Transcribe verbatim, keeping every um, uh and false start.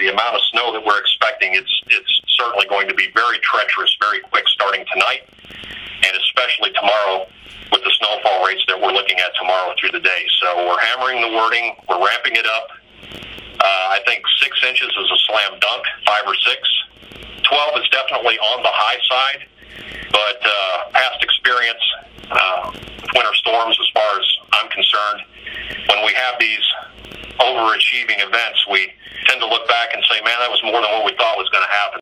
the amount of snow that we're expecting, it's it's certainly going to be very treacherous, very quick starting tonight, and especially tomorrow with the snowfall rates that we're looking at tomorrow through the day. So we're hammering the wording, we're ramping it up. Uh, I think six inches is a slam dunk, five or six. Twelve is definitely on the high side, but uh, past experience uh, with winter storms, as far as I'm concerned, when we have these overachieving events, we tend to look back and say, man, that was more than what we thought was going to happen.